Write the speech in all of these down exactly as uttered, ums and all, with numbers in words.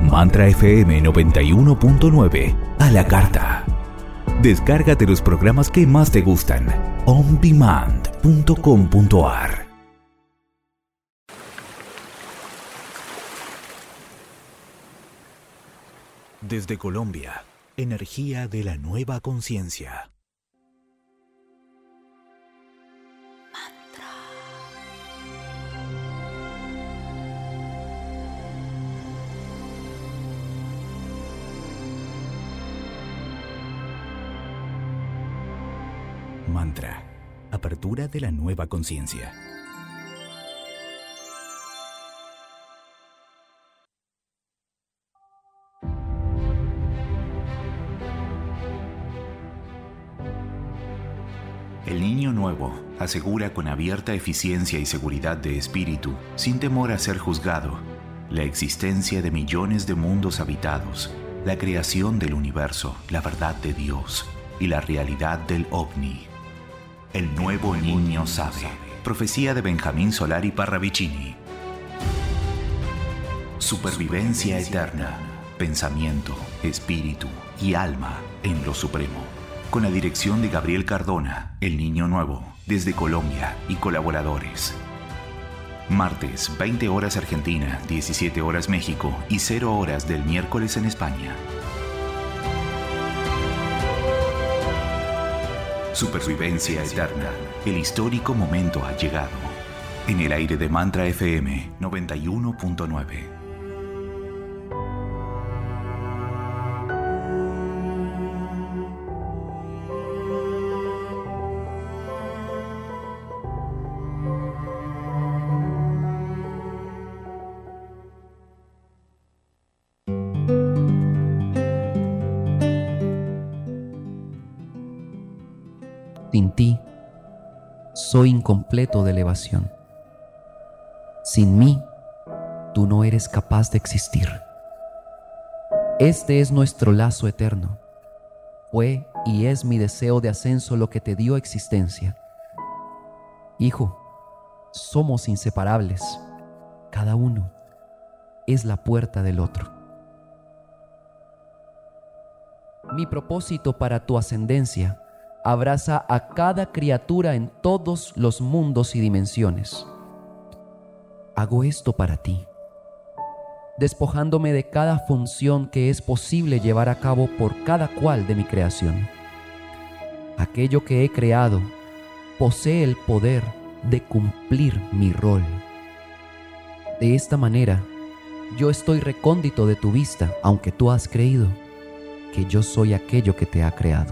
Mantra F M noventa y uno punto nueve a la carta. Descárgate los programas que más te gustan. on demand punto com punto a r. Desde Colombia, energía de la nueva conciencia. Mantra. Apertura de la nueva conciencia. El niño nuevo asegura con abierta eficiencia y seguridad de espíritu, sin temor a ser juzgado, la existencia de millones de mundos habitados, la creación del universo, la verdad de Dios y la realidad del ovni. El nuevo niño sabe. Profecía de Benjamín Solari Parravicini. Supervivencia eterna. Pensamiento, espíritu y alma en lo supremo. Con la dirección de Gabriel Cardona, El Niño Nuevo, desde Colombia y colaboradores. Martes, veinte horas Argentina, diecisiete horas México y cero horas del miércoles en España. Supervivencia eterna. El histórico momento ha llegado. En el aire de Mantra F M noventa y uno punto nueve. Sin ti, soy incompleto de elevación. Sin mí, tú no eres capaz de existir. Este es nuestro lazo eterno. Fue y es mi deseo de ascenso lo que te dio existencia. Hijo, somos inseparables. Cada uno es la puerta del otro. Mi propósito para tu ascendencia abraza a cada criatura en todos los mundos y dimensiones. Hago esto para ti, despojándome de cada función que es posible llevar a cabo por cada cual de mi creación. Aquello que he creado posee el poder de cumplir mi rol. De esta manera, yo estoy recóndito de tu vista, aunque tú has creído que yo soy aquello que te ha creado.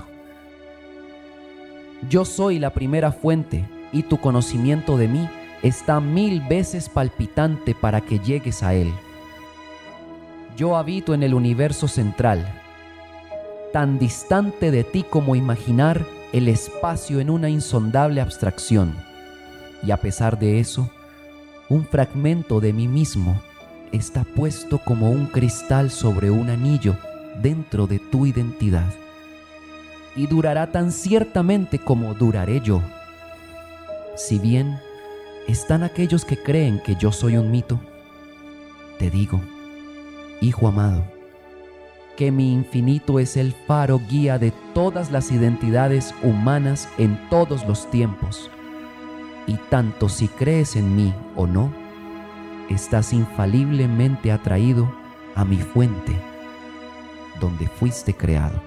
Yo soy la primera fuente y tu conocimiento de mí está mil veces palpitante para que llegues a él. Yo habito en el universo central, tan distante de ti como imaginar el espacio en una insondable abstracción, y a pesar de eso, un fragmento de mí mismo está puesto como un cristal sobre un anillo dentro de tu identidad. Y durará tan ciertamente como duraré yo. Si bien están aquellos que creen que yo soy un mito, te digo, hijo amado, que mi infinito es el faro guía de todas las identidades humanas en todos los tiempos. Y tanto si crees en mí o no, estás infaliblemente atraído a mi fuente, donde fuiste creado.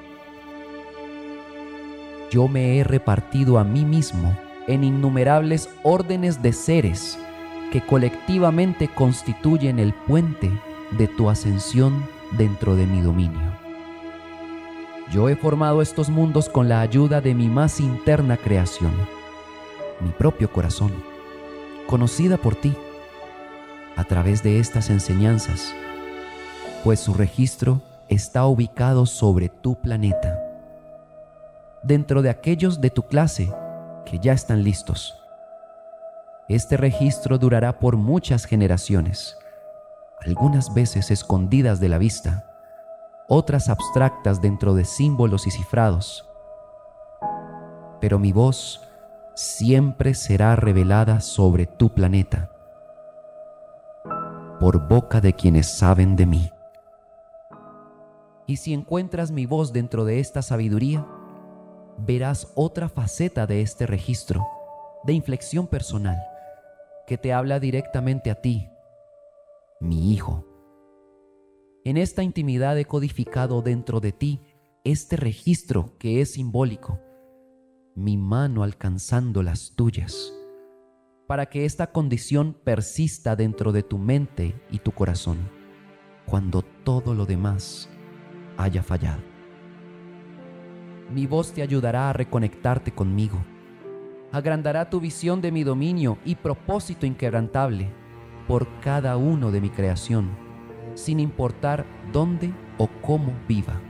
Yo me he repartido a mí mismo en innumerables órdenes de seres que colectivamente constituyen el puente de tu ascensión dentro de mi dominio. Yo he formado estos mundos con la ayuda de mi más interna creación, mi propio corazón, conocida por ti, a través de estas enseñanzas, pues su registro está ubicado sobre tu planeta, dentro de aquellos de tu clase que ya están listos. Este registro durará por muchas generaciones, algunas veces escondidas de la vista, otras abstractas dentro de símbolos y cifrados. Pero mi voz siempre será revelada sobre tu planeta, por boca de quienes saben de mí. Y si encuentras mi voz dentro de esta sabiduría, verás otra faceta de este registro de inflexión personal que te habla directamente a ti, mi hijo. En esta intimidad he codificado dentro de ti este registro que es simbólico, mi mano alcanzando las tuyas, para que esta condición persista dentro de tu mente y tu corazón, cuando todo lo demás haya fallado. Mi voz te ayudará a reconectarte conmigo, agrandará tu visión de mi dominio y propósito inquebrantable por cada uno de mi creación, sin importar dónde o cómo viva.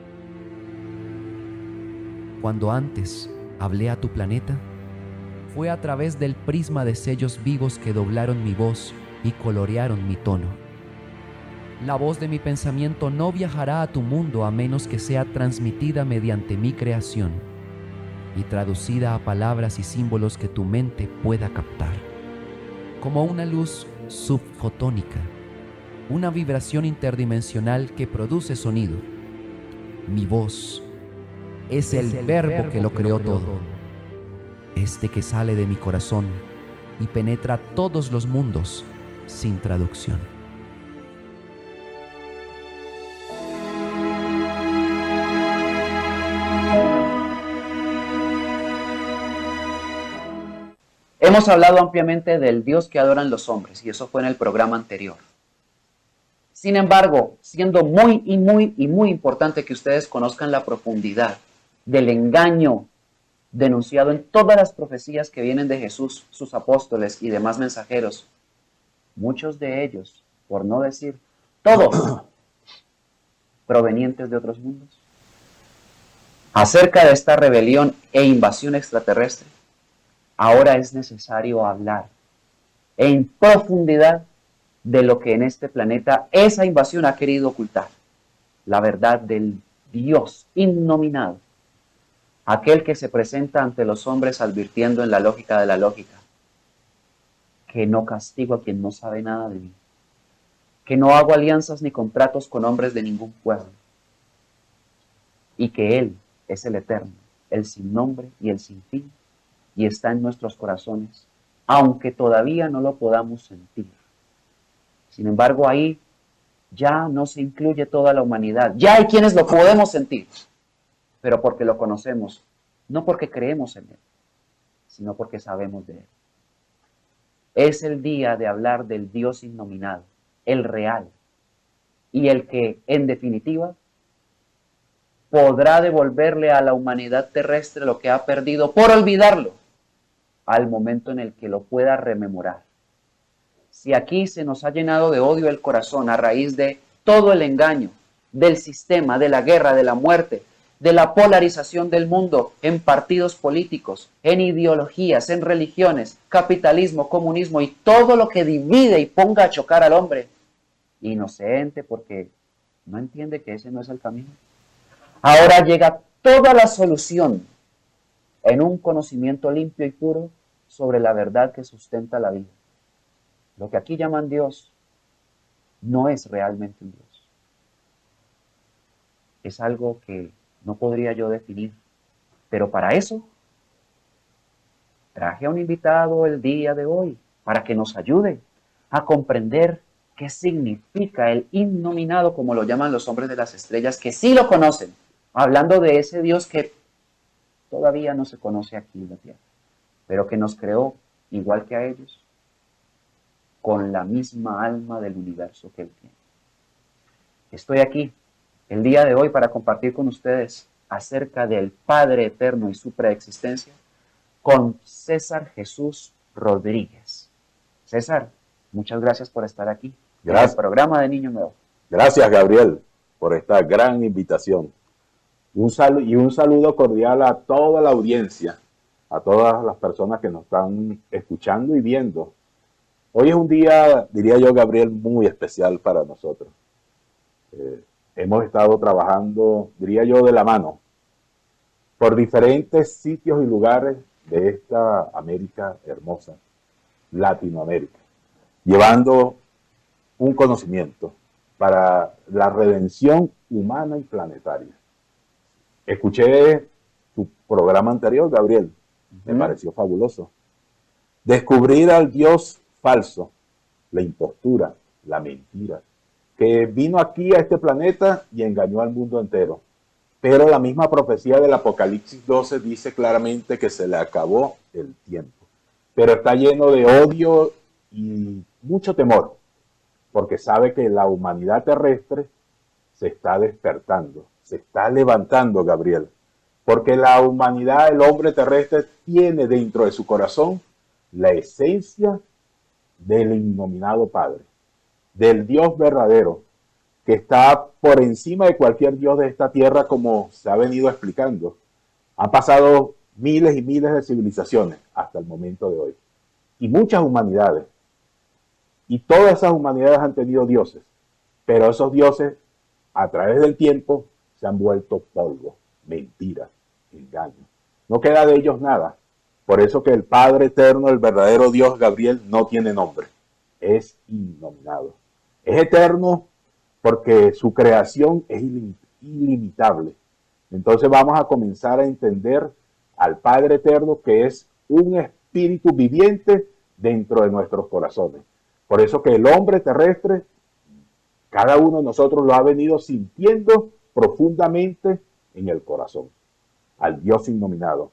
Cuando antes hablé a tu planeta, fue a través del prisma de sellos vivos que doblaron mi voz y colorearon mi tono. La voz de mi pensamiento no viajará a tu mundo a menos que sea transmitida mediante mi creación y traducida a palabras y símbolos que tu mente pueda captar, como una luz subfotónica, una vibración interdimensional que produce sonido. Mi voz es el, el verbo, verbo que lo creó, que lo creó todo, este que sale de mi corazón y penetra todos los mundos sin traducción. Hemos hablado ampliamente del Dios que adoran los hombres, y eso fue en el programa anterior. Sin embargo, siendo muy y muy y muy importante que ustedes conozcan la profundidad del engaño denunciado en todas las profecías que vienen de Jesús, sus apóstoles y demás mensajeros, muchos de ellos, por no decir todos, provenientes de otros mundos, acerca de esta rebelión e invasión extraterrestre, ahora es necesario hablar en profundidad de lo que en este planeta esa invasión ha querido ocultar, la verdad del Dios innominado, aquel que se presenta ante los hombres advirtiendo en la lógica de la lógica, que no castigo a quien no sabe nada de mí, que no hago alianzas ni contratos con hombres de ningún pueblo, y que Él es el eterno, el sin nombre y el sin fin, y está en nuestros corazones, aunque todavía no lo podamos sentir. Sin embargo, ahí ya no se incluye toda la humanidad. Ya hay quienes lo podemos sentir, pero porque lo conocemos, no porque creemos en Él, sino porque sabemos de Él. Es el día de hablar del Dios innominado, el real, y el que, en definitiva, podrá devolverle a la humanidad terrestre lo que ha perdido por olvidarlo, al momento en el que lo pueda rememorar. Si aquí se nos ha llenado de odio el corazón a raíz de todo el engaño, del sistema, de la guerra, de la muerte, de la polarización del mundo en partidos políticos, en ideologías, en religiones, capitalismo, comunismo y todo lo que divide y ponga a chocar al hombre, inocente porque no entiende que ese no es el camino. Ahora llega toda la solución en un conocimiento limpio y puro sobre la verdad que sustenta la vida. Lo que aquí llaman Dios no es realmente un Dios. Es algo que no podría yo definir. Pero para eso traje a un invitado el día de hoy para que nos ayude a comprender qué significa el innominado, como lo llaman los hombres de las estrellas, que sí lo conocen, hablando de ese Dios que todavía no se conoce aquí en la tierra, pero que nos creó igual que a ellos, con la misma alma del universo que Él tiene. Estoy aquí el día de hoy para compartir con ustedes acerca del Padre Eterno y su preexistencia con César Jesús Rodríguez. César, muchas gracias por estar aquí. Gracias. En el programa de Niño Nuevo. Gracias, Gabriel, por esta gran invitación. Un saludo, y un saludo cordial a toda la audiencia, a todas las personas que nos están escuchando y viendo. Hoy es un día, diría yo, Gabriel, muy especial para nosotros. Eh, hemos estado trabajando, diría yo, de la mano, por diferentes sitios y lugares de esta América hermosa, Latinoamérica, llevando un conocimiento para la redención humana y planetaria. Escuché tu programa anterior, Gabriel. Me uh-huh. pareció fabuloso. Descubrir al Dios falso, la impostura, la mentira, que vino aquí a este planeta y engañó al mundo entero. Pero la misma profecía del Apocalipsis doce dice claramente que se le acabó el tiempo. Pero está lleno de odio y mucho temor, porque sabe que la humanidad terrestre se está despertando, se está levantando, Gabriel. Porque la humanidad, el hombre terrestre, tiene dentro de su corazón la esencia del innominado Padre, del Dios verdadero, que está por encima de cualquier Dios de esta tierra, como se ha venido explicando. Han pasado miles y miles de civilizaciones hasta el momento de hoy, y muchas humanidades. Y todas esas humanidades han tenido dioses, pero esos dioses, a través del tiempo, se han vuelto polvo, mentira, engaño. No queda de ellos nada. Por eso que el Padre eterno, el verdadero Dios, Gabriel, no tiene nombre. Es innominado. Es eterno porque su creación es ilimitable. Entonces vamos a comenzar a entender al Padre eterno, que es un espíritu viviente dentro de nuestros corazones. Por eso que el hombre terrestre, cada uno de nosotros lo ha venido sintiendo profundamente en el corazón. Al Dios innominado,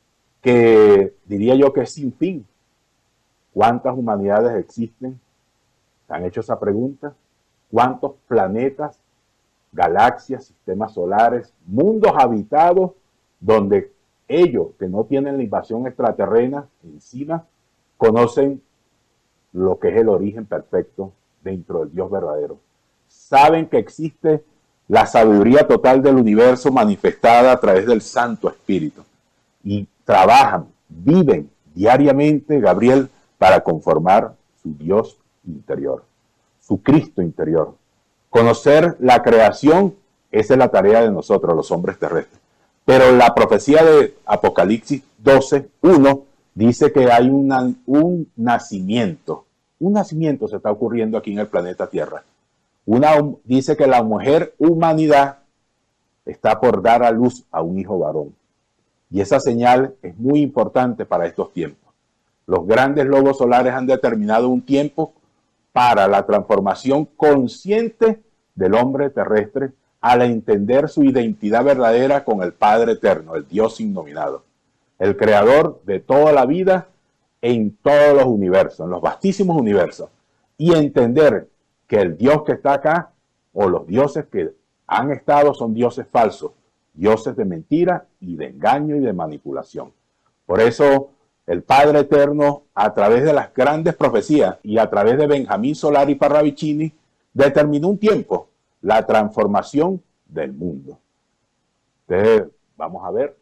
que diría yo que es sin fin. ¿Cuántas humanidades existen? ¿Se han hecho esa pregunta? ¿Cuántos planetas, galaxias, sistemas solares, mundos habitados, donde ellos, que no tienen la invasión extraterrena encima, conocen lo que es el origen perfecto dentro del Dios verdadero? Saben que existe la sabiduría total del universo manifestada a través del Santo Espíritu. Y trabajan, viven diariamente, Gabriel, para conformar su Dios interior, su Cristo interior. Conocer la creación, esa es la tarea de nosotros, los hombres terrestres. Pero la profecía de Apocalipsis doce, uno, dice que hay una, un nacimiento. Un nacimiento se está ocurriendo aquí en el planeta Tierra. Una, dice que la mujer humanidad está por dar a luz a un hijo varón. Y esa señal es muy importante para estos tiempos. Los grandes lobos solares han determinado un tiempo para la transformación consciente del hombre terrestre al entender su identidad verdadera con el Padre eterno, el Dios innominado, el creador de toda la vida en todos los universos, en los vastísimos universos, y entender que el Dios que está acá, o los dioses que han estado, son dioses falsos, dioses de mentira y de engaño y de manipulación. Por eso el Padre eterno, a través de las grandes profecías y a través de Benjamín Solari Parravicini, determinó un tiempo, la transformación del mundo. Entonces, vamos a ver.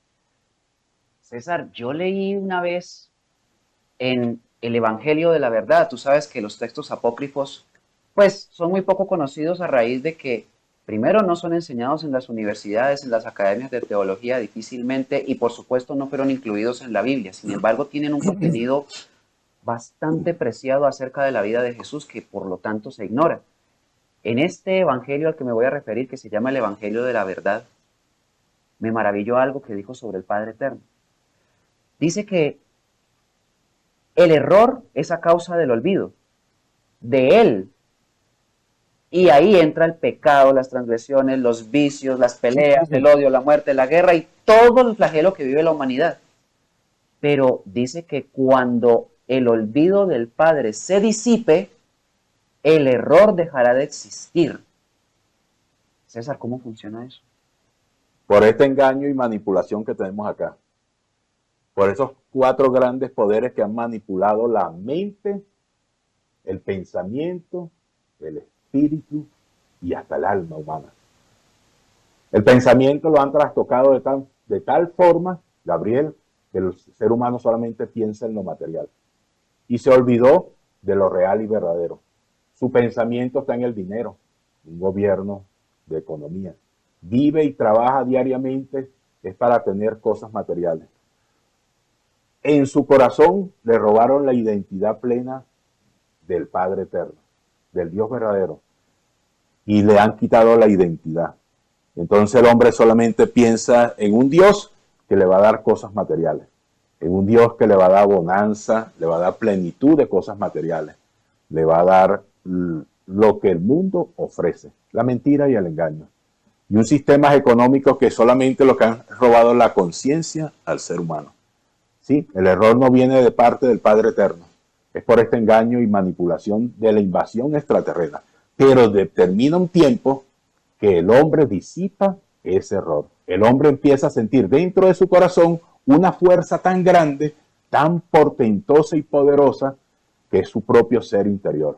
César, yo leí una vez en el Evangelio de la Verdad, tú sabes que los textos apócrifos pues son muy poco conocidos a raíz de que primero no son enseñados en las universidades, en las academias de teología difícilmente, y por supuesto no fueron incluidos en la Biblia. Sin embargo, tienen un contenido bastante preciado acerca de la vida de Jesús que por lo tanto se ignora. En este evangelio al que me voy a referir, que se llama el Evangelio de la Verdad, me maravilló algo que dijo sobre el Padre Eterno. Dice que el error es a causa del olvido de Él. Y ahí entra el pecado, las transgresiones, los vicios, las peleas, el odio, la muerte, la guerra y todo el flagelo que vive la humanidad. Pero dice que cuando el olvido del Padre se disipe, el error dejará de existir. César, ¿cómo funciona eso? Por este engaño y manipulación que tenemos acá. Por esos cuatro grandes poderes que han manipulado la mente, el pensamiento, el espíritu, espíritu y hasta el alma humana. El pensamiento lo han trastocado de tal, de tal forma, Gabriel, que el ser humano solamente piensa en lo material y se olvidó de lo real y verdadero. Su pensamiento está en el dinero, un gobierno de economía. Vive y trabaja diariamente es para tener cosas materiales. En su corazón le robaron la identidad plena del Padre eterno, del Dios verdadero. y le han quitado la identidad. Entonces el hombre solamente piensa en un Dios que le va a dar cosas materiales, en un Dios que le va a dar bonanza, le va a dar plenitud de cosas materiales, le va a dar lo que el mundo ofrece, la mentira y el engaño. Y un sistema económico que solamente lo que han robado la conciencia al ser humano. Sí, el error no viene de parte del Padre Eterno, es por este engaño y manipulación de la invasión extraterrena. Pero determina un tiempo que el hombre disipa ese error. El hombre empieza a sentir dentro de su corazón una fuerza tan grande, tan portentosa y poderosa, que es su propio ser interior.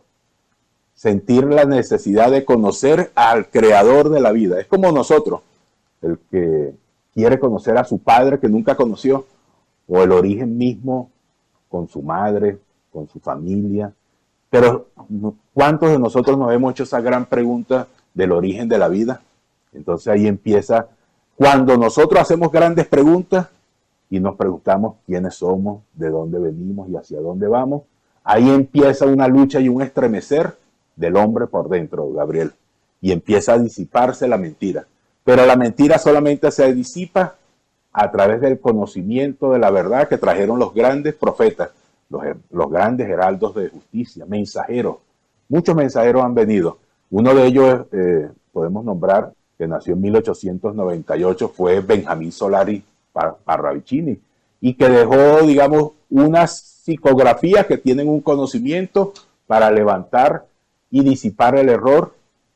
Sentir la necesidad de conocer al creador de la vida. Es como nosotros, el que quiere conocer a su padre que nunca conoció, o el origen mismo con su madre, con su familia. Pero ¿cuántos de nosotros nos hemos hecho esa gran pregunta del origen de la vida? Entonces ahí empieza, cuando nosotros hacemos grandes preguntas y nos preguntamos quiénes somos, de dónde venimos y hacia dónde vamos, ahí empieza una lucha y un estremecer del hombre por dentro, Gabriel, y empieza a disiparse la mentira. Pero la mentira solamente se disipa a través del conocimiento de la verdad que trajeron los grandes profetas, los, los grandes heraldos de justicia, mensajeros. Muchos mensajeros han venido. Uno de ellos, eh, podemos nombrar, que nació en mil ochocientos noventa y ocho, fue Benjamín Solari Parravicini, y que dejó, digamos, unas psicografías que tienen un conocimiento para levantar y disipar el error,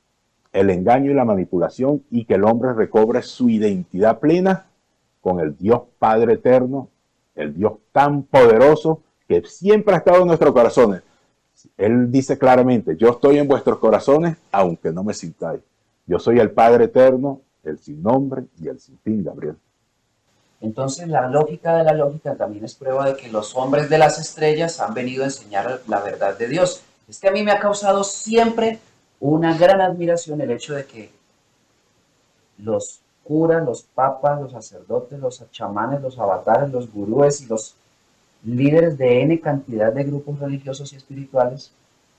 el engaño y la manipulación, y que el hombre recobre su identidad plena con el Dios Padre Eterno, el Dios tan poderoso que siempre ha estado en nuestros corazones. Él dice claramente, yo estoy en vuestros corazones, aunque no me sintáis. Yo soy el Padre Eterno, el sin nombre y el sin fin, Gabriel. Entonces la lógica de la lógica también es prueba de que los hombres de las estrellas han venido a enseñar la verdad de Dios. Es que a mí me ha causado siempre una gran admiración el hecho de que los curas, los papas, los sacerdotes, los chamanes, los avatares, los gurúes y los líderes de N cantidad de grupos religiosos y espirituales,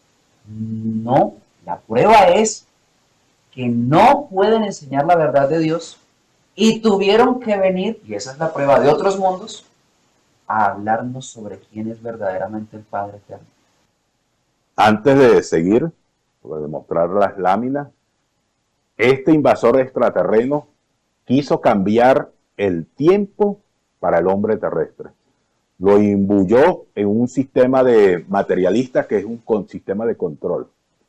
no, la prueba es que no pueden enseñar la verdad de Dios y tuvieron que venir, y esa es la prueba de otros mundos, a hablarnos sobre quién es verdaderamente el Padre Eterno. Antes de seguir, de mostrar las láminas, este invasor extraterreno quiso cambiar el tiempo para el hombre terrestre. Lo imbuyó en un sistema de materialista que es un sistema de control.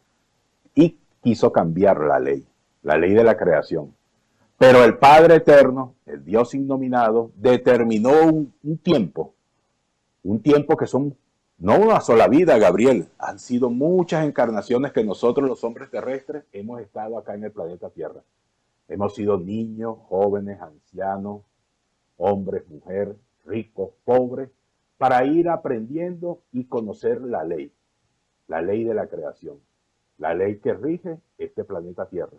Y quiso cambiar la ley, la ley de la creación. Pero el Padre Eterno, el Dios innominado, determinó un, un tiempo, un tiempo que son no una sola vida, Gabriel, han sido muchas encarnaciones que nosotros los hombres terrestres hemos estado acá en el planeta Tierra. Hemos sido niños, jóvenes, ancianos, hombres, mujeres, ricos, pobres, para ir aprendiendo y conocer la ley, la ley de la creación, la ley que rige este planeta Tierra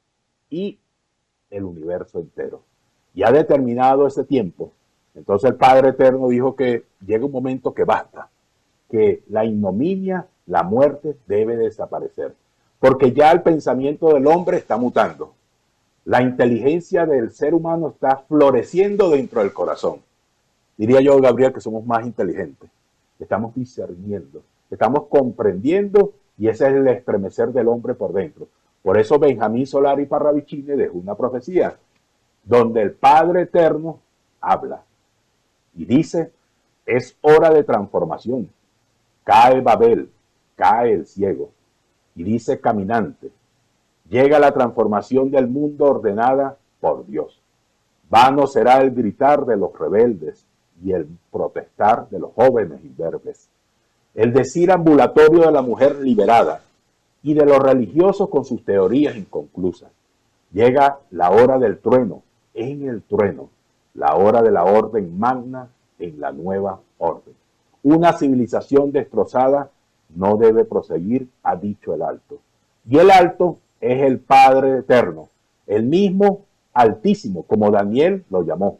y el universo entero. Y ha determinado ese tiempo. Entonces el Padre Eterno dijo que llega un momento que basta, que la ignominia, la muerte debe desaparecer, porque ya el pensamiento del hombre está mutando. La inteligencia del ser humano está floreciendo dentro del corazón. Diría yo, Gabriel, que somos más inteligentes. Estamos discerniendo, estamos comprendiendo, y ese es el estremecer del hombre por dentro. Por eso Benjamín Solari Parravicini dejó una profecía donde el Padre Eterno habla y dice, es hora de transformación. Cae Babel, cae el ciego. Y dice caminante, llega la transformación del mundo ordenada por Dios. Vano será el gritar de los rebeldes y el protestar de los jóvenes imberbes. El decir ambulatorio de la mujer liberada y de los religiosos con sus teorías inconclusas. Llega la hora del trueno, en el trueno, la hora de la orden magna en la nueva orden. Una civilización destrozada no debe proseguir, ha dicho el Alto. Y el Alto es el Padre Eterno, el mismo Altísimo, como Daniel lo llamó.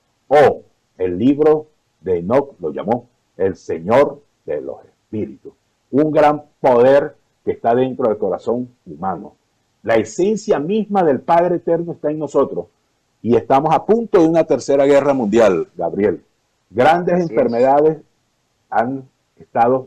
O el libro de Enoc lo llamó el Señor de los Espíritus. Un gran poder que está dentro del corazón humano. La esencia misma del Padre Eterno está en nosotros. Y estamos a punto de una tercera guerra mundial, Gabriel. Grandes Así enfermedades es. han estado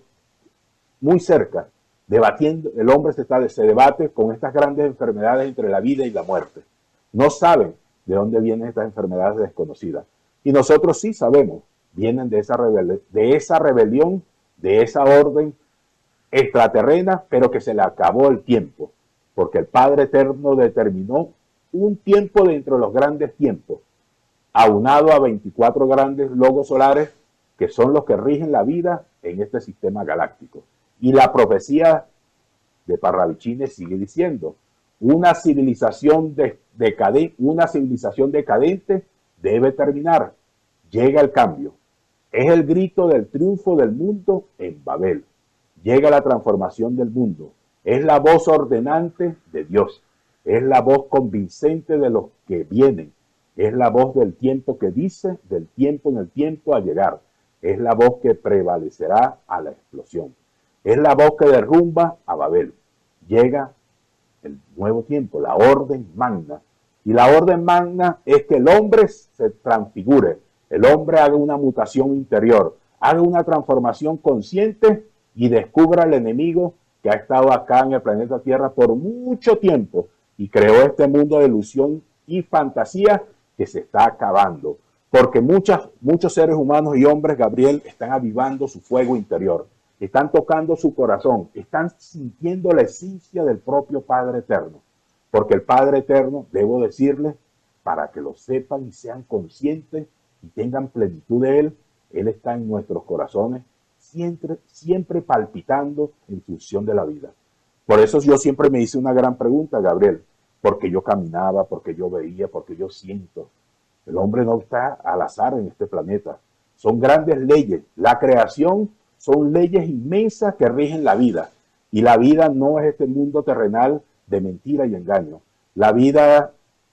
muy cerca, debatiendo. El hombre se, está, se debate con estas grandes enfermedades entre la vida y la muerte. No saben de dónde vienen estas enfermedades desconocidas. Y nosotros sí sabemos, vienen de esa, rebel de esa rebelión, de esa orden extraterrena, pero que se le acabó el tiempo, porque el Padre Eterno determinó un tiempo dentro de los grandes tiempos, aunado a veinticuatro grandes logos solares que son los que rigen la vida en este sistema galáctico. Y la profecía de Parravicini sigue diciendo, una civilización, de, decadente, una civilización decadente debe terminar. Llega el cambio. Es el grito del triunfo del mundo en Babel. Llega la transformación del mundo. Es la voz ordenante de Dios. Es la voz convincente de los que vienen. Es la voz del tiempo que dice, del tiempo en el tiempo a llegar. Es la voz que prevalecerá a la explosión. Es la voz que derrumba a Babel. Llega el nuevo tiempo, la orden magna. Y la orden magna es que el hombre se transfigure, el hombre haga una mutación interior, haga una transformación consciente y descubra al enemigo que ha estado acá en el planeta Tierra por mucho tiempo y creó este mundo de ilusión y fantasía que se está acabando. Porque muchas, muchos seres humanos y hombres, Gabriel, están avivando su fuego interior, están tocando su corazón, están sintiendo la esencia del propio Padre Eterno. Porque el Padre Eterno, debo decirles, para que lo sepan y sean conscientes y tengan plenitud de Él, Él está en nuestros corazones, siempre, siempre palpitando en función de la vida. Por eso yo siempre me hice una gran pregunta, Gabriel, porque yo caminaba, porque yo veía, porque yo siento. El hombre no está al azar en este planeta. Son grandes leyes. La creación son leyes inmensas que rigen la vida. Y la vida no es este mundo terrenal de mentira y engaño. La vida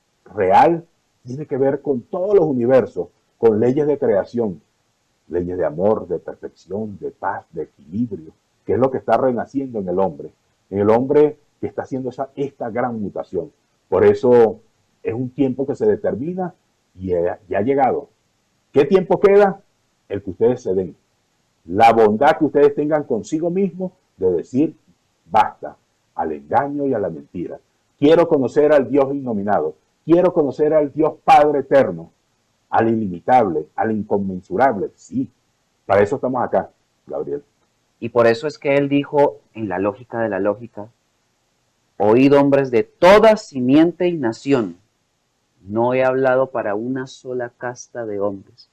real tiene que ver con todos los universos, con leyes de creación, leyes de amor, de perfección, de paz, de equilibrio, que es lo que está renaciendo en el hombre, en el hombre que está haciendo esa, esta gran mutación. Por eso es un tiempo que se determina y ya ha llegado. ¿Qué tiempo queda? El que ustedes se den. La bondad que ustedes tengan consigo mismos de decir basta al engaño y a la mentira. Quiero conocer al Dios innominado. Quiero conocer al Dios Padre Eterno, al ilimitable, al inconmensurable. Sí, para eso estamos acá, Gabriel. Y por eso es que él dijo en la lógica de la lógica, oíd hombres de toda simiente y nación, no he hablado para una sola casta de hombres,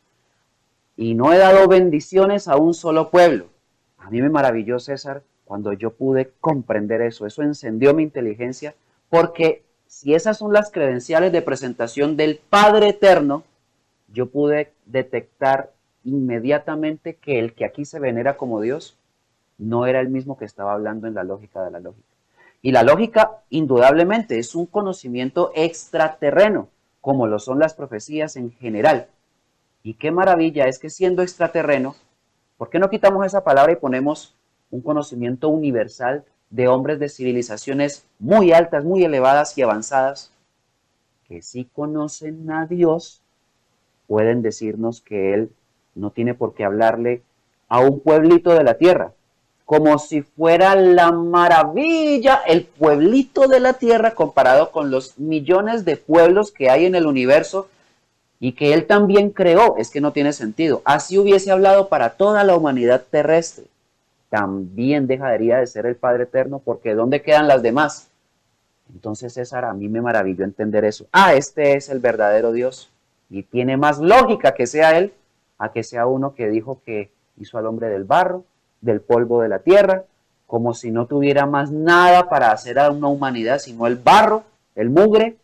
y no he dado bendiciones a un solo pueblo. A mí me maravilló, César, cuando yo pude comprender eso. Eso encendió mi inteligencia, porque si esas son las credenciales de presentación del Padre Eterno, yo pude detectar inmediatamente que el que aquí se venera como Dios no era el mismo que estaba hablando en la lógica de la lógica. Y la lógica, indudablemente, es un conocimiento extraterreno, como lo son las profecías en general. Y qué maravilla es que siendo extraterreno, ¿por qué no quitamos esa palabra y ponemos un conocimiento universal de hombres de civilizaciones muy altas, muy elevadas y avanzadas, que sí conocen a Dios, pueden decirnos que Él no tiene por qué hablarle a un pueblito de la tierra, como si fuera la maravilla, el pueblito de la tierra comparado con los millones de pueblos que hay en el universo y que Él también creó? Es que no tiene sentido. Así hubiese hablado para toda la humanidad terrestre, también dejaría de ser el Padre Eterno, porque ¿dónde quedan las demás? Entonces, César, a mí me maravilló entender eso. Ah, este es el verdadero Dios, y tiene más lógica que sea Él, a que sea uno que dijo que hizo al hombre del barro, del polvo de la tierra, como si no tuviera más nada para hacer a una humanidad, sino el barro, el mugre.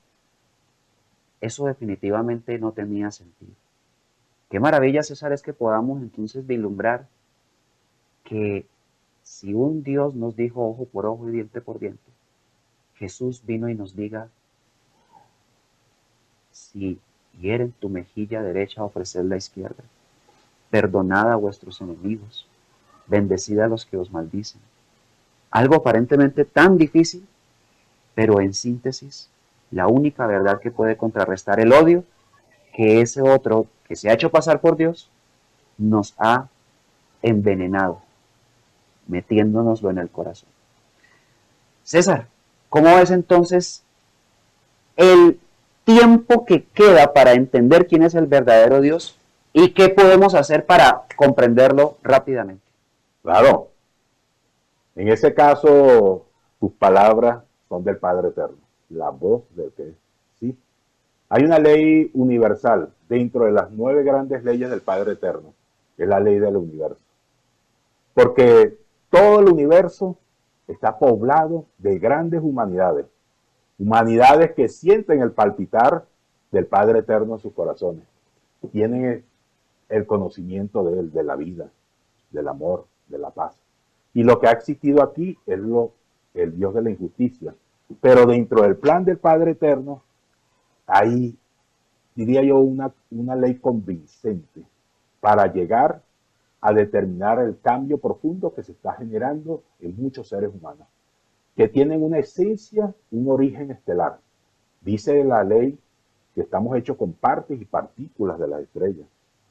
Eso definitivamente no tenía sentido. Qué maravilla, César, es que podamos entonces vislumbrar que si un Dios nos dijo ojo por ojo y diente por diente, Jesús vino y nos diga, si hieren tu mejilla derecha, ofreced la izquierda, perdonad a vuestros enemigos, bendecid a los que os maldicen. Algo aparentemente tan difícil, pero en síntesis, la única verdad que puede contrarrestar el odio que ese otro que se ha hecho pasar por Dios nos ha envenenado, metiéndonoslo en el corazón. César, ¿cómo ves entonces el tiempo que queda para entender quién es el verdadero Dios y qué podemos hacer para comprenderlo rápidamente? Claro. En ese caso, tus palabras son del Padre Eterno, la voz del que es. ¿Sí? Hay una ley universal dentro de las nueve grandes leyes del Padre Eterno, que es la ley del universo. Porque todo el universo está poblado de grandes humanidades, humanidades que sienten el palpitar del Padre Eterno en sus corazones, tienen el conocimiento de Él, de la vida, del amor, de la paz. Y lo que ha existido aquí es lo, el Dios de la injusticia. Pero dentro del plan del Padre Eterno hay, diría yo, una, una ley convincente para llegar a determinar el cambio profundo que se está generando en muchos seres humanos, que tienen una esencia, un origen estelar. Dice la ley que estamos hechos con partes y partículas de las estrellas.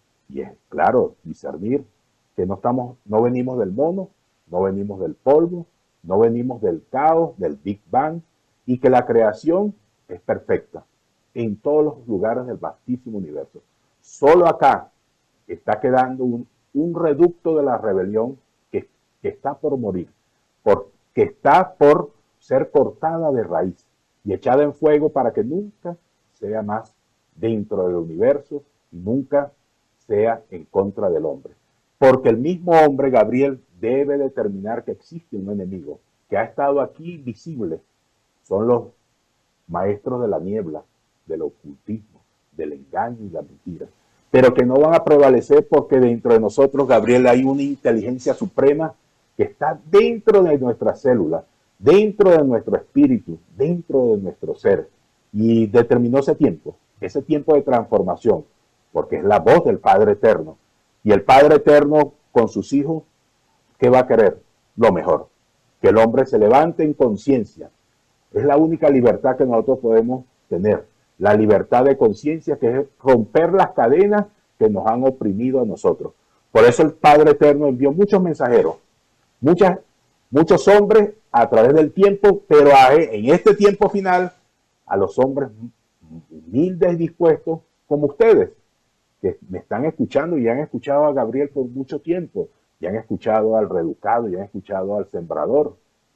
Y es claro, discernir que no, estamos, no venimos del mono, no venimos del polvo, no venimos del caos, del Big Bang, y que la creación es perfecta en todos los lugares del vastísimo universo. Solo acá está quedando un, un reducto de la rebelión que, que está por morir, por, que está por ser cortada de raíz y echada en fuego para que nunca sea más dentro del universo y nunca sea en contra del hombre. Porque el mismo hombre, Gabriel, debe determinar que existe un enemigo que ha estado aquí visible. Son los maestros de la niebla, del ocultismo, del engaño y la mentira. Pero que no van a prevalecer porque dentro de nosotros, Gabriel, hay una inteligencia suprema que está dentro de nuestra célula, dentro de nuestro espíritu, dentro de nuestro ser. Y determinó ese tiempo, ese tiempo de transformación, porque es la voz del Padre Eterno. Y el Padre Eterno con sus hijos, ¿qué va a querer? Lo mejor. Que el hombre se levante en conciencia. Es la única libertad que nosotros podemos tener. La libertad de conciencia, que es romper las cadenas que nos han oprimido a nosotros. Por eso el Padre Eterno envió muchos mensajeros, muchas, muchos hombres a través del tiempo, pero a, en este tiempo final, a los hombres humildes y dispuestos como ustedes, que me están escuchando y han escuchado a Gabriel por mucho tiempo, y han escuchado al reeducado, y han escuchado al sembrador.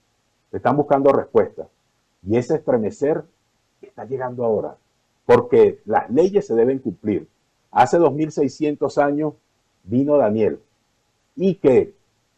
Están buscando respuestas. Y ese estremecer está llegando ahora, porque las leyes se deben cumplir. Hace dos mil seiscientos años vino Daniel, y que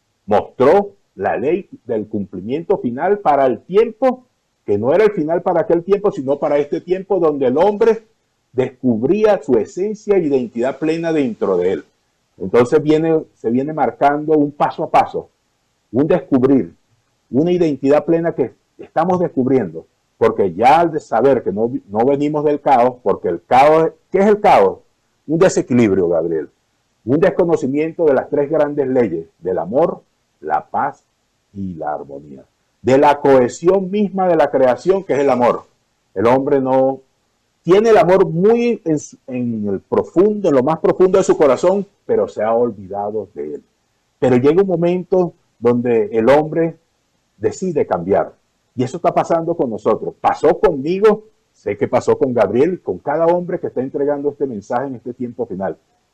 mostró la ley del cumplimiento final para el tiempo, que no era el final para aquel tiempo, sino para este tiempo donde el hombre descubría su esencia e identidad plena dentro de él. Entonces viene, se viene marcando un paso a paso, un descubrir, una identidad plena que estamos descubriendo, porque ya al de saber que no, no venimos del caos, porque el caos, ¿qué es el caos? Un desequilibrio, Gabriel, un desconocimiento de las tres grandes leyes, del amor, la paz y la armonía, de la cohesión misma de la creación, que es el amor. El hombre no tiene el amor muy en, en el profundo, en lo más profundo de su corazón, pero se ha olvidado de él. Pero llega un momento donde el hombre decide cambiar. Y eso está pasando con nosotros. Pasó conmigo, sé que pasó con Gabriel, con cada hombre que está entregando este mensaje en este tiempo final.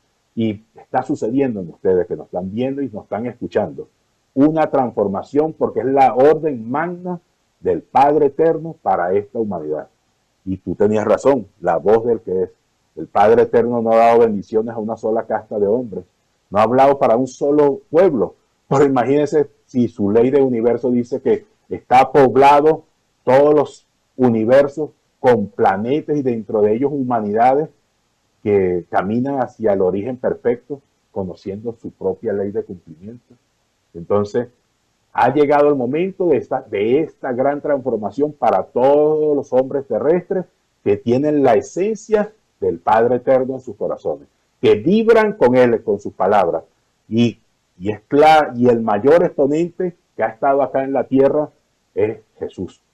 Y está sucediendo en ustedes que nos están viendo y nos están escuchando. Una transformación porque es la orden magna del Padre Eterno para esta humanidad. Y tú tenías razón, la voz del que es. El Padre Eterno no ha dado bendiciones a una sola casta de hombres. No ha hablado para un solo pueblo. Pero imagínense si su ley de universo dice que está poblado todos los universos con planetas y dentro de ellos humanidades que caminan hacia el origen perfecto, conociendo su propia ley de cumplimiento. Entonces, ha llegado el momento de esta, de esta gran transformación para todos los hombres terrestres que tienen la esencia del Padre Eterno en sus corazones, que vibran con Él, con sus palabras. Y, y, es claro, y el mayor exponente que ha estado acá en la tierra es Jesús.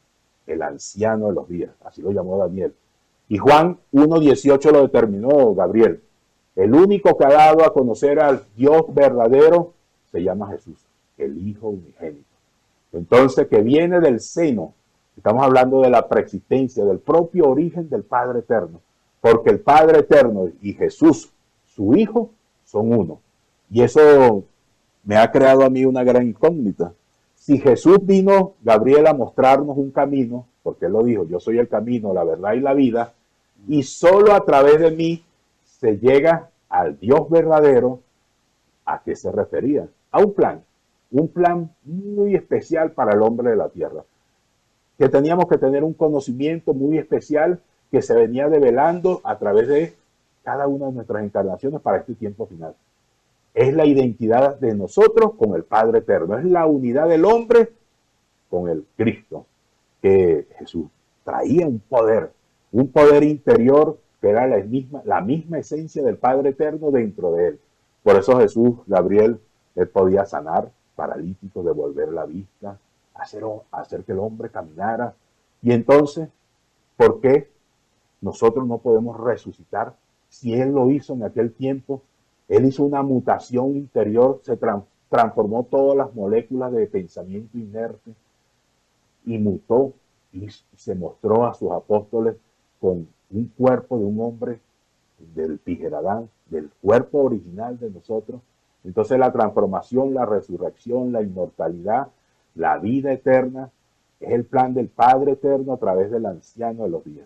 el anciano de los días, así lo llamó Daniel. Y Juan uno dieciocho lo determinó Gabriel. El único que ha dado a conocer al Dios verdadero se llama Jesús, el Hijo unigénito. Entonces, que viene del seno, estamos hablando de la preexistencia, del propio origen del Padre Eterno, porque el Padre Eterno y Jesús, su Hijo, son uno. Y eso me ha creado a mí una gran incógnita. Si Jesús vino, Gabriel, a mostrarnos un camino, porque él lo dijo, yo soy el camino, la verdad y la vida, y solo a través de mí se llega al Dios verdadero, ¿a qué se refería? A un plan, un plan muy especial para el hombre de la tierra, que teníamos que tener un conocimiento muy especial que se venía develando a través de cada una de nuestras encarnaciones para este tiempo final. Es la identidad de nosotros con el Padre Eterno, es la unidad del hombre con el Cristo, que Jesús traía un poder, un poder interior que era la misma, la misma esencia del Padre Eterno dentro de él. Por eso Jesús, Gabriel, él podía sanar paralíticos, devolver la vista, hacer, hacer que el hombre caminara. Y entonces, ¿por qué nosotros no podemos resucitar? Si él lo hizo en aquel tiempo, él hizo una mutación interior, se tra- transformó todas las moléculas de pensamiento inerte y mutó y se mostró a sus apóstoles con un cuerpo de un hombre del Tijeradán, del cuerpo original de nosotros. Entonces la transformación, la resurrección, la inmortalidad, la vida eterna, es el plan del Padre Eterno a través del anciano de los días.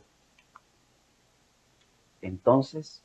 Entonces,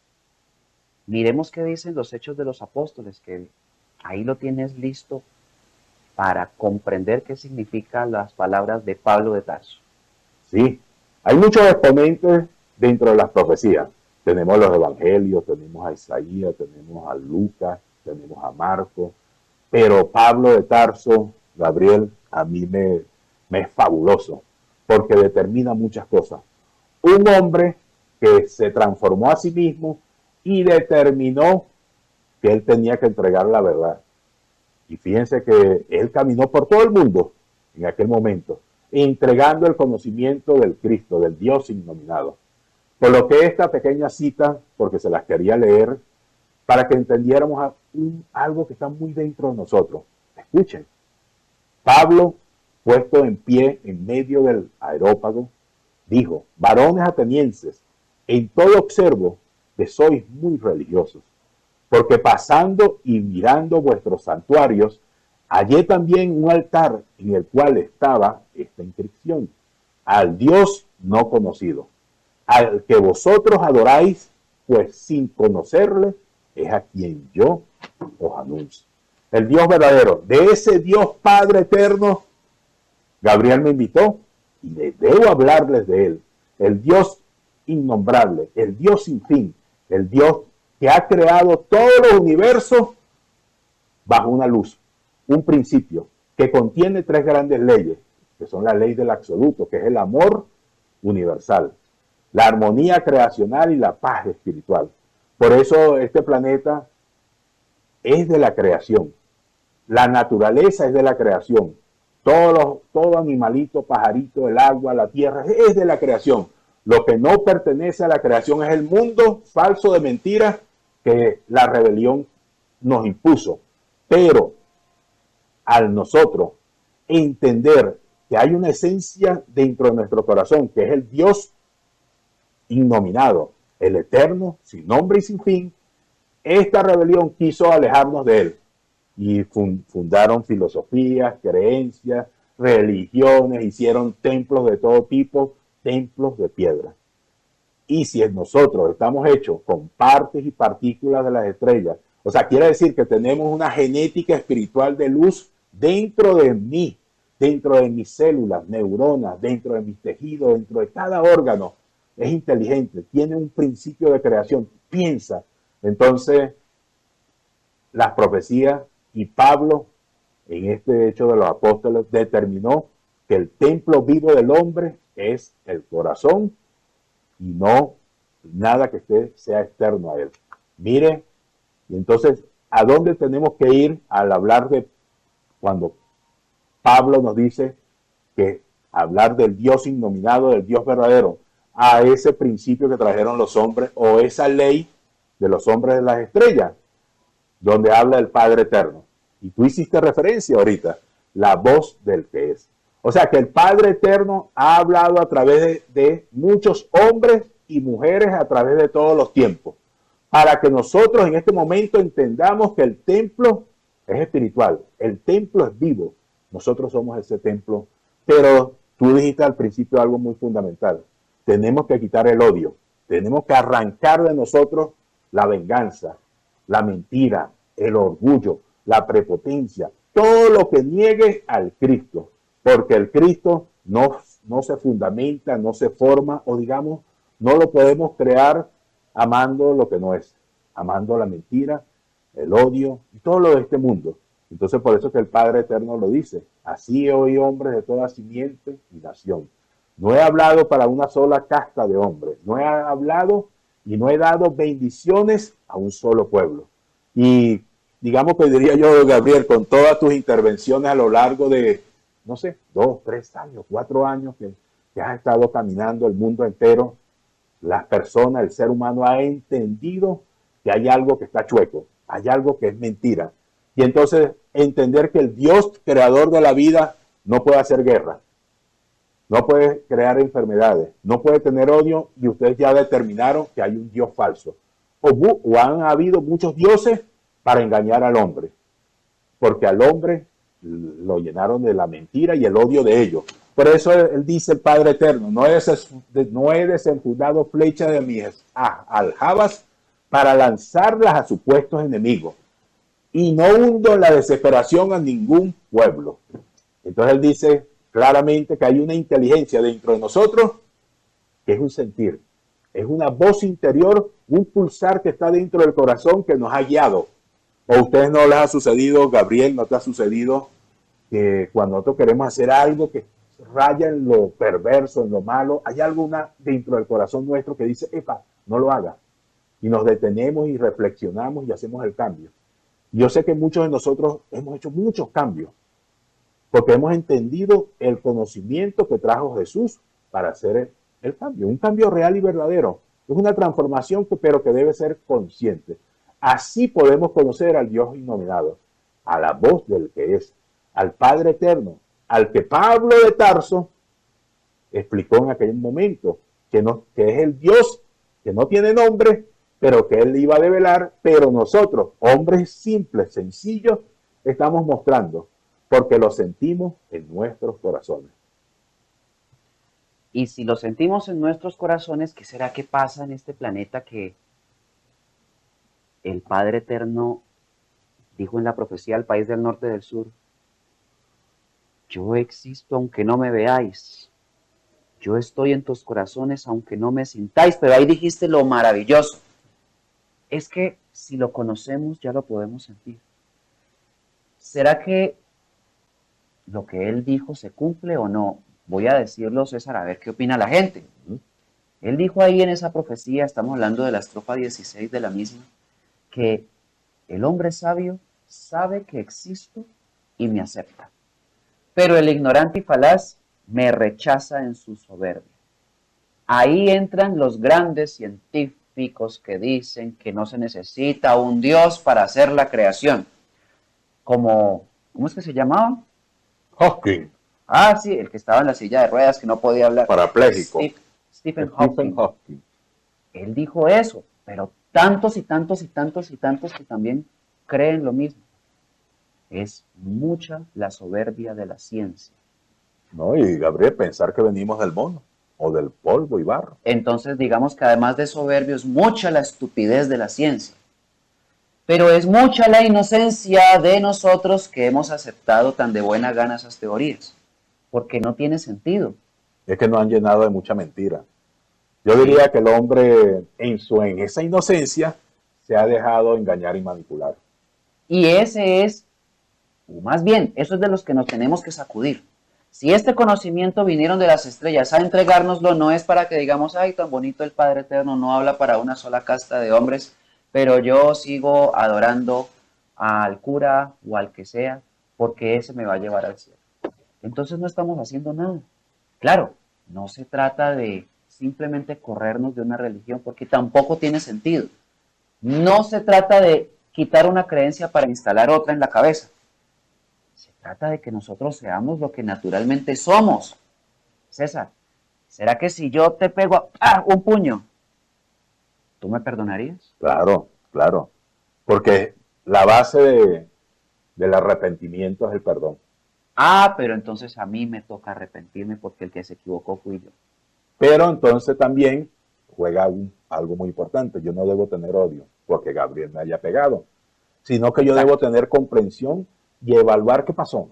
miremos qué dicen los Hechos de los Apóstoles, que ahí lo tienes listo para comprender qué significan las palabras de Pablo de Tarso. Sí, hay muchos exponentes dentro de las profecías. Tenemos los evangelios, tenemos a Isaías, tenemos a Lucas, tenemos a Marcos, pero Pablo de Tarso, Gabriel, a mí me, me es fabuloso, porque determina muchas cosas. Un hombre que se transformó a sí mismo y determinó que él tenía que entregar la verdad. Y fíjense que él caminó por todo el mundo en aquel momento, entregando el conocimiento del Cristo, del Dios innominado. Coloqué esta pequeña cita porque se las quería leer para que entendiéramos a un, algo que está muy dentro de nosotros. Escuchen. Pablo, puesto en pie en medio del areópago, dijo: varones atenienses, en todo observo que sois muy religiosos, porque pasando y mirando vuestros santuarios, hallé también un altar en el cual estaba esta inscripción: al Dios no conocido, al que vosotros adoráis, pues sin conocerle es a quien yo os anuncio. El Dios verdadero, de ese Dios Padre eterno, Gabriel me invitó y le debo hablarles de él. El Dios innombrable, el Dios sin fin, el Dios que ha creado todos los universos bajo una luz, un principio que contiene tres grandes leyes, que son la ley del absoluto, que es el amor universal, la armonía creacional y la paz espiritual. Por eso este planeta es de la creación. La naturaleza es de la creación. Todo, los, todo animalito, pajarito, el agua, la tierra, es de la creación. Lo que no pertenece a la creación es el mundo falso de mentiras que la rebelión nos impuso. Pero al nosotros entender que hay una esencia dentro de nuestro corazón, que es el Dios innominado, el eterno, sin nombre y sin fin, esta rebelión quiso alejarnos de él y fundaron filosofías, creencias, religiones, hicieron templos de todo tipo, templos de piedra. Y si nosotros estamos hechos con partes y partículas de las estrellas, o sea, quiere decir que tenemos una genética espiritual de luz dentro de mí, dentro de mis células, neuronas, dentro de mis tejidos, dentro de cada órgano. Es inteligente, tiene un principio de creación, piensa. Entonces, las profecías y Pablo, en este Hecho de los Apóstoles, determinó que el templo vivo del hombre es el corazón y no nada que esté, sea externo a él. Mire, y entonces, ¿a dónde tenemos que ir al hablar de cuando Pablo nos dice que hablar del Dios innominado, del Dios verdadero, a ese principio que trajeron los hombres o esa ley de los hombres de las estrellas, donde habla el Padre Eterno. Y tú hiciste referencia ahorita, la voz del que es. O sea que el Padre Eterno ha hablado a través de, de muchos hombres y mujeres a través de todos los tiempos, para que nosotros en este momento entendamos que el templo es espiritual, el templo es vivo, nosotros somos ese templo. Pero tú dijiste al principio algo muy fundamental, tenemos que quitar el odio, tenemos que arrancar de nosotros la venganza, la mentira, el orgullo, la prepotencia, todo lo que niegue al Cristo, porque el Cristo no, no se fundamenta, no se forma, o digamos, no lo podemos crear amando lo que no es, amando la mentira, el odio y todo lo de este mundo. Entonces por eso que el Padre Eterno lo dice, así he oído hombres de toda simiente y nación. No he hablado para una sola casta de hombres, no he hablado y no he dado bendiciones a un solo pueblo. Y digamos que diría yo, Gabriel, con todas tus intervenciones a lo largo de, no sé, dos, tres años, cuatro años que, que has estado caminando el mundo entero, las personas, el ser humano ha entendido que hay algo que está chueco, hay algo que es mentira. Y entonces entender que el Dios creador de la vida no puede hacer guerra, no puede crear enfermedades, no puede tener odio, y ustedes ya determinaron que hay un Dios falso. O, o han habido muchos dioses para engañar al hombre, porque al hombre lo llenaron de la mentira y el odio de ellos. Por eso él dice, el Padre Eterno, no he, no he desenfundado flechas de mis aljabas para lanzarlas a supuestos enemigos, y no hundo la desesperación a ningún pueblo. Entonces él dice claramente que hay una inteligencia dentro de nosotros que es un sentir, es una voz interior, un pulsar que está dentro del corazón que nos ha guiado. ¿O a ustedes no les ha sucedido, Gabriel, no te ha sucedido que cuando nosotros queremos hacer algo que raya en lo perverso, en lo malo, hay algo una, dentro del corazón nuestro que dice, epa, no lo haga? Y nos detenemos y reflexionamos y hacemos el cambio. Yo sé que muchos de nosotros hemos hecho muchos cambios porque hemos entendido el conocimiento que trajo Jesús para hacer el, el cambio, un cambio real y verdadero. Es una transformación, que, pero que debe ser consciente. Así podemos conocer al Dios innominado, a la voz del que es, al Padre Eterno, al que Pablo de Tarso explicó en aquel momento, que, no, que es el Dios que no tiene nombre, pero que él iba a develar, pero nosotros, hombres simples, sencillos, estamos mostrando, porque lo sentimos en nuestros corazones. Y si lo sentimos en nuestros corazones, ¿qué será que pasa en este planeta que el Padre Eterno dijo en la profecía al país del norte y del sur? Yo existo aunque no me veáis. Yo estoy en tus corazones aunque no me sintáis. Pero ahí dijiste lo maravilloso. Es que si lo conocemos ya lo podemos sentir. ¿Será que lo que él dijo se cumple o no? Voy a decirlo, César, a ver qué opina la gente. Él dijo ahí en esa profecía, estamos hablando de la estrofa dieciséis de la misma, que el hombre sabio sabe que existo y me acepta, pero el ignorante y falaz me rechaza en su soberbia. Ahí entran los grandes científicos que dicen que no se necesita un Dios para hacer la creación, como, ¿cómo es que se llamaba? Hawking. Ah, sí, el que estaba en la silla de ruedas, que no podía hablar. Parapléjico. Steve, Stephen, Stephen Hawking. Hawking. Él dijo eso, pero tantos y tantos y tantos y tantos que también creen lo mismo. Es mucha la soberbia de la ciencia. No, y Gabriel, pensar que venimos del mono o del polvo y barro. Entonces, digamos que además de soberbio, es mucha la estupidez de la ciencia. Pero es mucha la inocencia de nosotros que hemos aceptado tan de buena gana esas teorías, porque no tiene sentido. Es que nos han llenado de mucha mentira. Yo diría que el hombre en su en esa inocencia se ha dejado engañar y manipular. Y ese es, o más bien, eso es de los que nos tenemos que sacudir. Si este conocimiento vinieron de las estrellas a entregárnoslo, no es para que digamos, ay, tan bonito el Padre Eterno, no habla para una sola casta de hombres, pero yo sigo adorando al cura o al que sea, porque ese me va a llevar al cielo. Entonces no estamos haciendo nada. Claro, no se trata de simplemente corrernos de una religión porque tampoco tiene sentido. No se trata de quitar una creencia para instalar otra en la cabeza. Se trata de que nosotros seamos lo que naturalmente somos. César, ¿será que si yo te pego a, ¡ah! un puño, tú me perdonarías? Claro, claro. Porque la base de, del arrepentimiento es el perdón. Ah, pero entonces a mí me toca arrepentirme porque el que se equivocó fui yo. Pero entonces también juega un, algo muy importante. Yo no debo tener odio porque Gabriel me haya pegado, sino que yo Exacto. debo tener comprensión y evaluar qué pasó.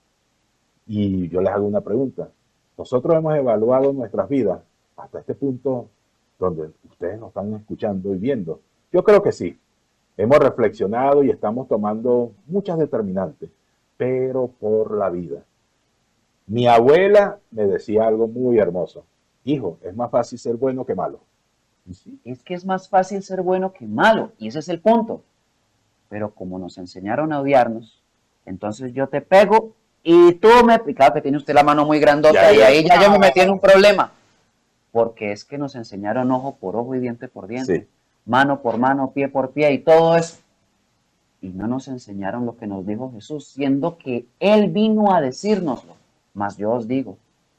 Y yo les hago una pregunta. Nosotros hemos evaluado nuestras vidas hasta este punto donde ustedes nos están escuchando y viendo. Yo creo que sí. Hemos reflexionado y estamos tomando muchas determinantes, pero por la vida. Mi abuela me decía algo muy hermoso. Hijo, es más fácil ser bueno que malo. ¿Y sí? Es que es más fácil ser bueno que malo, y ese es el punto. Pero como nos enseñaron a odiarnos, entonces yo te pego y tú me... Claro que tiene usted la mano muy grandota Ya, y ya. ahí ya yo me metí en un problema. Porque es que nos enseñaron ojo por ojo y diente por diente. Sí. Mano por mano, pie por pie y todo eso. Y no nos enseñaron lo que nos dijo Jesús, siendo que Él vino a decírnoslo. Mas yo os digo,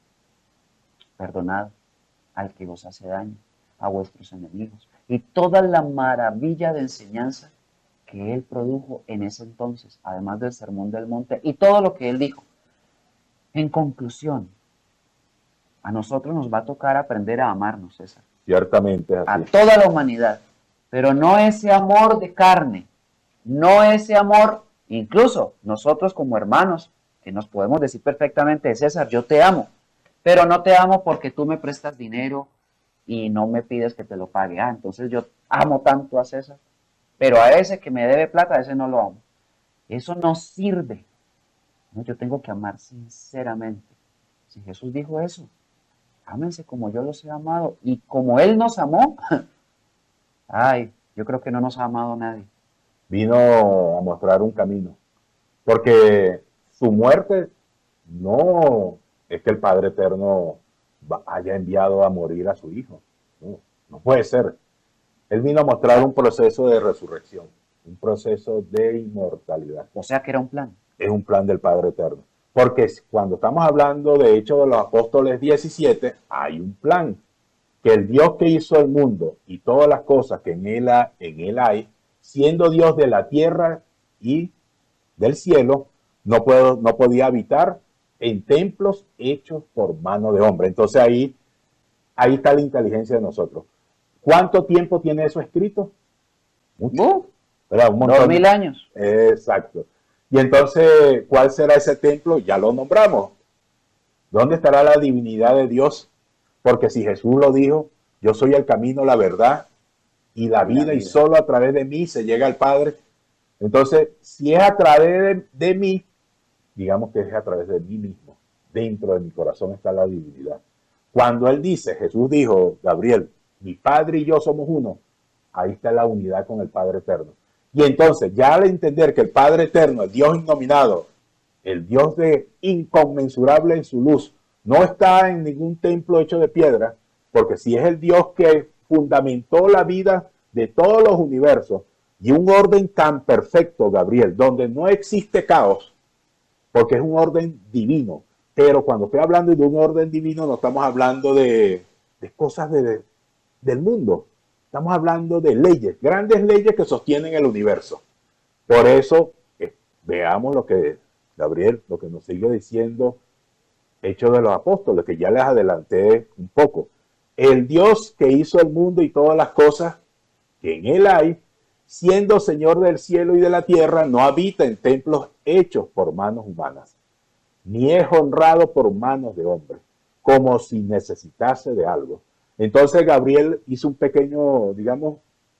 perdonad al que os hace daño, a vuestros enemigos. Y toda la maravilla de enseñanza que Él produjo en ese entonces, además del Sermón del Monte y todo lo que Él dijo. En conclusión, a nosotros nos va a tocar aprender a amarnos, César. Ciertamente es A así. toda la humanidad. Pero no ese amor de carne, no ese amor, incluso nosotros como hermanos, que nos podemos decir perfectamente, César, yo te amo, pero no te amo porque tú me prestas dinero y no me pides que te lo pague. Ah, entonces yo amo tanto a César, pero a ese que me debe plata, a ese no lo amo. Eso no sirve. No, yo tengo que amar sinceramente. Si Jesús dijo eso, ámense como yo los he amado y como Él nos amó, ay, yo creo que no nos ha amado nadie. Vino a mostrar un camino. Porque su muerte no es que el Padre Eterno haya enviado a morir a su Hijo. No, no puede ser. Él vino a mostrar un proceso de resurrección, un proceso de inmortalidad. O sea que era un plan. Es un plan del Padre Eterno. Porque cuando estamos hablando de Hechos de los Apóstoles diecisiete, hay un plan. Que el Dios que hizo el mundo y todas las cosas que en él, ha, en él hay, siendo Dios de la tierra y del cielo, no, puedo, no podía habitar en templos hechos por mano de hombre. Entonces ahí, ahí está la inteligencia de nosotros. ¿Cuánto tiempo tiene eso escrito? Mucho. Uh, ¿Verdad? Un montón. Dos mil años. Exacto. Y entonces, ¿cuál será ese templo? Ya lo nombramos. ¿Dónde estará la divinidad de Dios? Porque si Jesús lo dijo, yo soy el camino, la verdad y la vida, la vida. Y solo a través de mí se llega al Padre. Entonces, si es a través de, de mí, digamos que es a través de mí mismo. Dentro de mi corazón está la divinidad. Cuando Él dice, Jesús dijo, Gabriel, mi Padre y yo somos uno, ahí está la unidad con el Padre Eterno. Y entonces, ya al entender que el Padre Eterno, el Dios innominado, el Dios de inconmensurable en su luz, no está en ningún templo hecho de piedra, porque si es el Dios que fundamentó la vida de todos los universos y un orden tan perfecto, Gabriel, donde no existe caos, porque es un orden divino. Pero cuando estoy hablando de un orden divino, no estamos hablando de, de cosas de, de, del mundo. Estamos hablando de leyes, grandes leyes que sostienen el universo. Por eso, eh, veamos lo que, Gabriel, lo que nos sigue diciendo Hechos de los Apóstoles, que ya les adelanté un poco. El Dios que hizo el mundo y todas las cosas que en él hay, siendo Señor del cielo y de la tierra, no habita en templos hechos por manos humanas, ni es honrado por manos de hombres, como si necesitase de algo. Entonces Gabriel hizo un pequeño, digamos,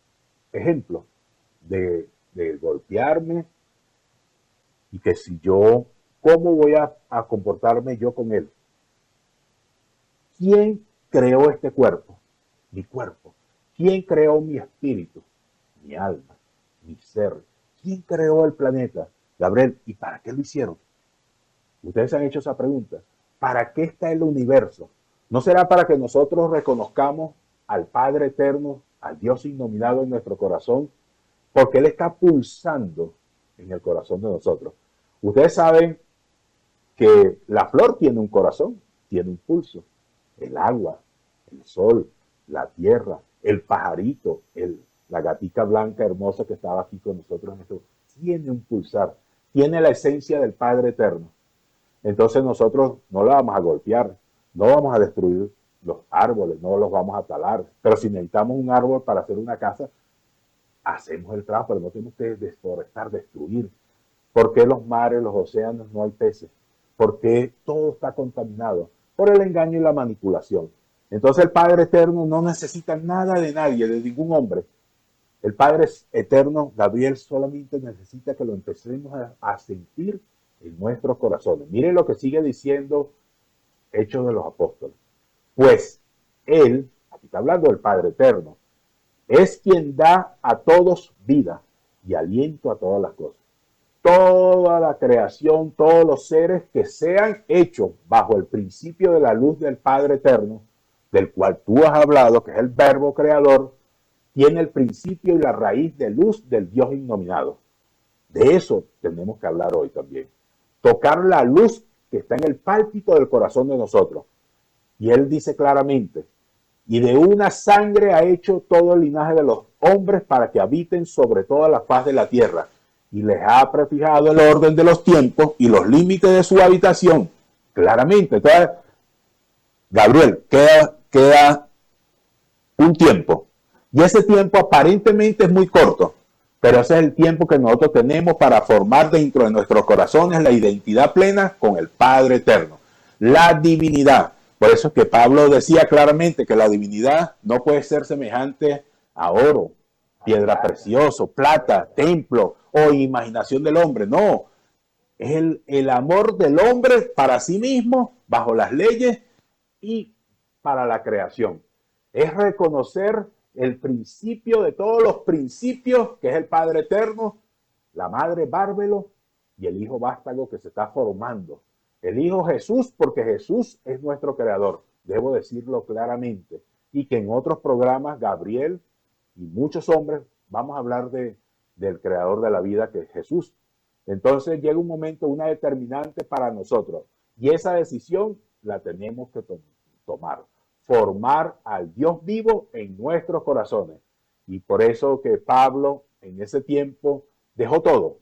ejemplo de, de golpearme y que si yo, ¿cómo voy a, a comportarme yo con él? ¿Quién creó este cuerpo? Mi cuerpo. ¿Quién creó mi espíritu? Mi alma, mi ser. ¿Quién creó el planeta? Gabriel, ¿y para qué lo hicieron? Ustedes han hecho esa pregunta. ¿para qué está el universo? ¿No será para que nosotros reconozcamos al Padre Eterno, al Dios innominado en nuestro corazón? Porque Él está pulsando en el corazón de nosotros. Ustedes saben que la flor tiene un corazón, tiene un pulso. El agua, el sol, la tierra, el pajarito, el, la gatica blanca hermosa que estaba aquí con nosotros, tiene un pulsar, tiene la esencia del Padre Eterno. Entonces nosotros no la vamos a golpear, no vamos a destruir los árboles, no los vamos a talar. Pero si necesitamos un árbol para hacer una casa, hacemos el trabajo, pero no tenemos que desforestar, destruir. ¿Por qué los mares, los océanos no hay peces? Porque todo está contaminado por el engaño y la manipulación. Entonces el Padre Eterno no necesita nada de nadie, de ningún hombre. El Padre Eterno, Gabriel, solamente necesita que lo empecemos a, a sentir en nuestros corazones. Miren lo que sigue diciendo Hechos de los Apóstoles. Pues Él, aquí está hablando del Padre Eterno, es quien da a todos vida y aliento a todas las cosas. Toda la creación, todos los seres que sean hechos bajo el principio de la luz del Padre Eterno, del cual tú has hablado, que es el Verbo Creador, tiene el principio y la raíz de luz del Dios innominado. De eso tenemos que hablar hoy también. Tocar la luz que está en el pálpito del corazón de nosotros. Y Él dice claramente, y de una sangre ha hecho todo el linaje de los hombres para que habiten sobre toda la faz de la tierra. Y les ha prefijado el orden de los tiempos y los límites de su habitación. Claramente. Entonces, Gabriel, queda, queda un tiempo. Y ese tiempo aparentemente es muy corto, pero ese es el tiempo que nosotros tenemos para formar dentro de nuestros corazones la identidad plena con el Padre Eterno, la divinidad. Por eso es que Pablo decía claramente que la divinidad no puede ser semejante a oro, piedra preciosa, plata, templo o imaginación del hombre. No, es el, el amor del hombre para sí mismo, bajo las leyes y para la creación. Es reconocer el principio de todos los principios, que es el Padre Eterno, la Madre Bárbelo y el Hijo Vástago que se está formando. El Hijo Jesús, porque Jesús es nuestro Creador, debo decirlo claramente. Y que en otros programas, Gabriel y muchos hombres, vamos a hablar de, del Creador de la vida, que es Jesús. Entonces llega un momento, una determinante para nosotros. Y esa decisión la tenemos que to- tomar. Formar al Dios vivo en nuestros corazones. Y por eso que Pablo en ese tiempo dejó todo,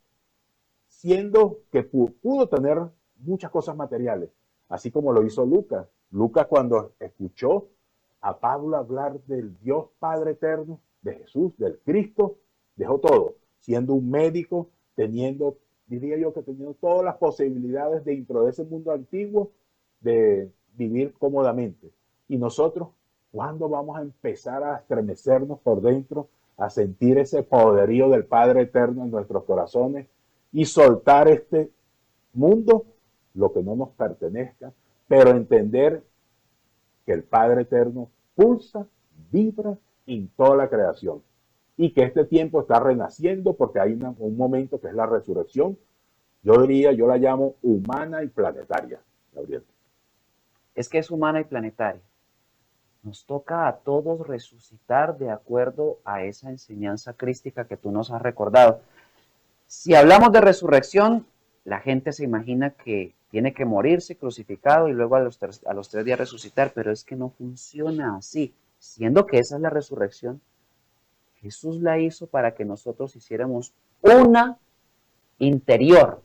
siendo que pudo tener muchas cosas materiales, así como lo hizo Lucas. Lucas, cuando escuchó a Pablo hablar del Dios Padre Eterno, de Jesús, del Cristo, dejó todo, siendo un médico, teniendo, diría yo que teniendo todas las posibilidades dentro de ese mundo antiguo de vivir cómodamente. Y nosotros, ¿cuándo vamos a empezar a estremecernos por dentro, a sentir ese poderío del Padre Eterno en nuestros corazones y soltar este mundo, lo que no nos pertenezca, pero entender que el Padre Eterno pulsa, vibra en toda la creación y que este tiempo está renaciendo porque hay una, un momento que es la resurrección? Yo diría, yo la llamo humana y planetaria, Gabriel. Es que es humana y planetaria. Nos toca a todos resucitar de acuerdo a esa enseñanza crística que tú nos has recordado. Si hablamos de resurrección, la gente se imagina que tiene que morirse crucificado y luego a los, tres, a los tres días resucitar, pero es que no funciona así. Siendo que esa es la resurrección, Jesús la hizo para que nosotros hiciéramos una interior.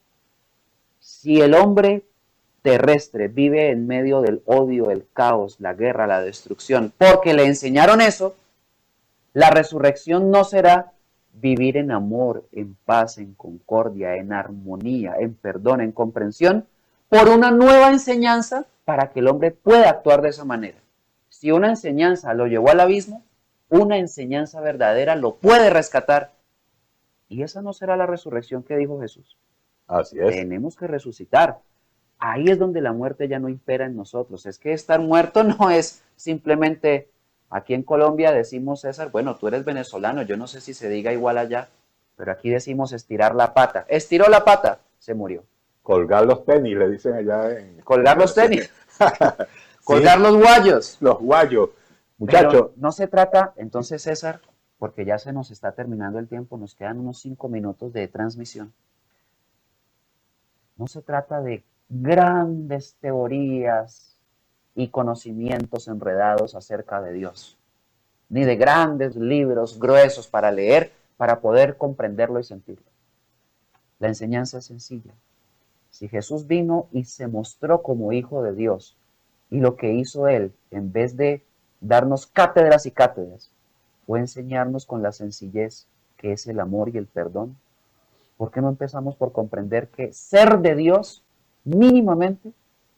Si el hombre terrestre vive en medio del odio, el caos, la guerra, la destrucción, porque le enseñaron eso, la resurrección no será vivir en amor, en paz, en concordia, en armonía, en perdón, en comprensión, por una nueva enseñanza para que el hombre pueda actuar de esa manera. Si una enseñanza lo llevó al abismo, una enseñanza verdadera lo puede rescatar. Y esa no será la resurrección que dijo Jesús. Así es. Tenemos que resucitar. Ahí es donde la muerte ya no impera en nosotros. Es que estar muerto no es simplemente, aquí en Colombia decimos, César, bueno, tú eres venezolano, yo no sé si se diga igual allá, pero aquí decimos estirar la pata. Estiró la pata, se murió. Colgar los tenis, le dicen allá en... Colgar los tenis. Colgar Sí, los guayos. los guayos. Muchachos, Pero no se trata, entonces, César, porque ya se nos está terminando el tiempo, nos quedan unos cinco minutos de transmisión. No se trata de grandes teorías y conocimientos enredados acerca de Dios, ni de grandes libros gruesos para leer, para poder comprenderlo y sentirlo. La enseñanza es sencilla. Si Jesús vino y se mostró como Hijo de Dios, y lo que hizo Él, en vez de darnos cátedras y cátedras, fue enseñarnos con la sencillez que es el amor y el perdón, ¿por qué no empezamos por comprender que ser de Dios, mínimamente,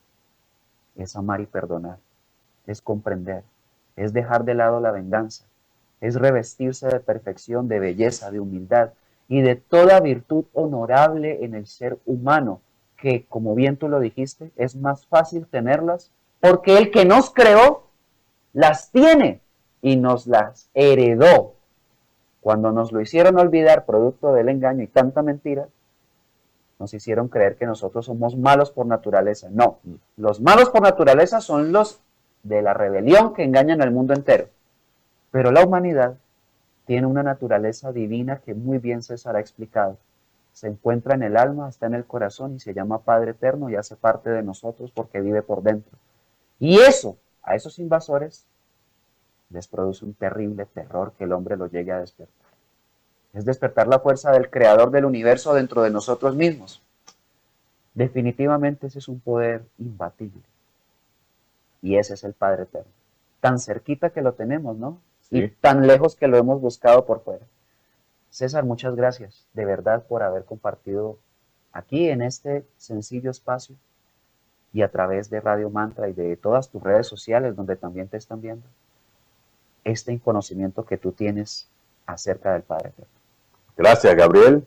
es amar y perdonar, es comprender, es dejar de lado la venganza, es revestirse de perfección, de belleza, de humildad y de toda virtud honorable en el ser humano, que, como bien tú lo dijiste, es más fácil tenerlas porque el que nos creó las tiene y nos las heredó. Cuando nos lo hicieron olvidar producto del engaño y tanta mentira, nos hicieron creer que nosotros somos malos por naturaleza. No, los malos por naturaleza son los de la rebelión que engañan al mundo entero. Pero la humanidad tiene una naturaleza divina que muy bien César ha explicado. Se encuentra en el alma, está en el corazón y se llama Padre Eterno y hace parte de nosotros porque vive por dentro. Y eso, a esos invasores, les produce un terrible terror que el hombre lo llegue a despertar. Es despertar la fuerza del creador del universo dentro de nosotros mismos. Definitivamente ese es un poder imbatible. Y ese es el Padre Eterno. Tan cerquita que lo tenemos, ¿no? Sí. Y tan lejos que lo hemos buscado por fuera. César, muchas gracias de verdad por haber compartido aquí en este sencillo espacio y a través de Radio Mantra y de todas tus redes sociales donde también te están viendo, este conocimiento que tú tienes acerca del Padre Eterno. gracias, Gabriel.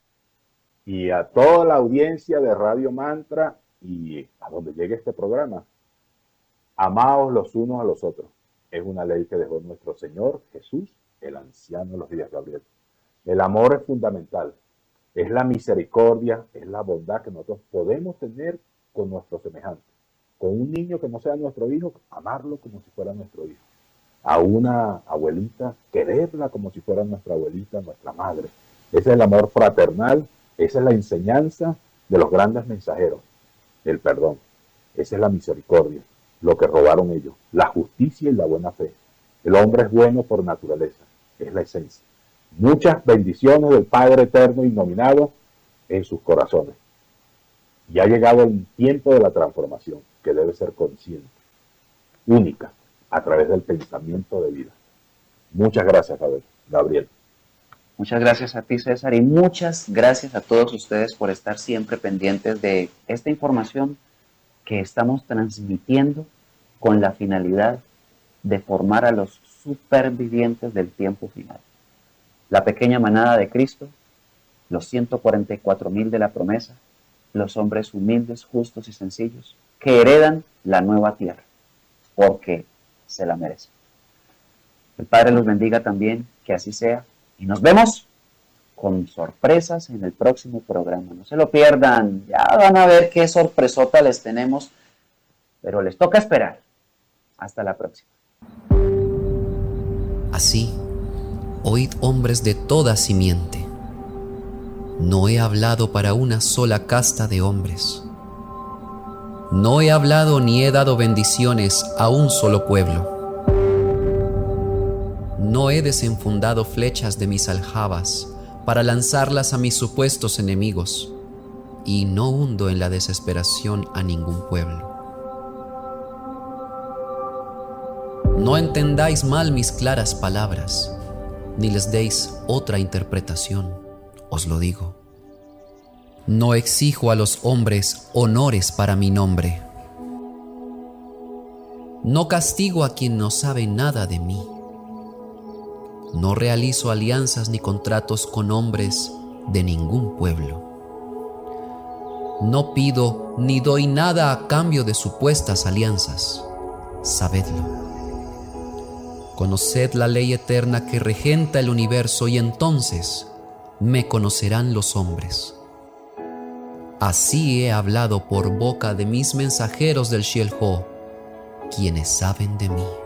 Y a toda la audiencia de Radio Mantra y a donde llegue este programa, amaos los unos a los otros. Es una ley que dejó nuestro Señor Jesús, el anciano de los días, Gabriel. El amor es fundamental. Es la misericordia, es la bondad que nosotros podemos tener con nuestro semejante. Con un niño que no sea nuestro hijo, amarlo como si fuera nuestro hijo. A una abuelita, quererla como si fuera nuestra abuelita, nuestra madre. Ese es el amor fraternal, esa es la enseñanza de los grandes mensajeros, el perdón. Esa es la misericordia, lo que robaron ellos, la justicia y la buena fe. El hombre es bueno por naturaleza, es la esencia. Muchas bendiciones del Padre Eterno Innominado en sus corazones. Y ha llegado el tiempo de la transformación, que debe ser consciente, única, a través del pensamiento de vida. Muchas gracias, Gabriel. Muchas gracias a ti, César, y muchas gracias a todos ustedes por estar siempre pendientes de esta información que estamos transmitiendo con la finalidad de formar a los supervivientes del tiempo final. La pequeña manada de Cristo, los ciento cuarenta y cuatro mil de la promesa, los hombres humildes, justos y sencillos, que heredan la nueva tierra, porque se la merecen. El Padre los bendiga también, que así sea, y nos vemos con sorpresas en el próximo programa. No se lo pierdan, ya van a ver qué sorpresota les tenemos, pero les toca esperar. Hasta la próxima. Así, oíd hombres de toda simiente. No he hablado para una sola casta de hombres. No he hablado ni he dado bendiciones a un solo pueblo. No he desenfundado flechas de mis aljabas para lanzarlas a mis supuestos enemigos, y no hundo en la desesperación a ningún pueblo. No entendáis mal mis claras palabras, ni les deis otra interpretación, os lo digo. No exijo a los hombres honores para mi nombre. No castigo a quien no sabe nada de mí. No realizo alianzas ni contratos con hombres de ningún pueblo. No pido ni doy nada a cambio de supuestas alianzas. Sabedlo. Conoced la ley eterna que regenta el universo y entonces me conocerán los hombres. Así he hablado por boca de mis mensajeros del Xielho, quienes saben de mí.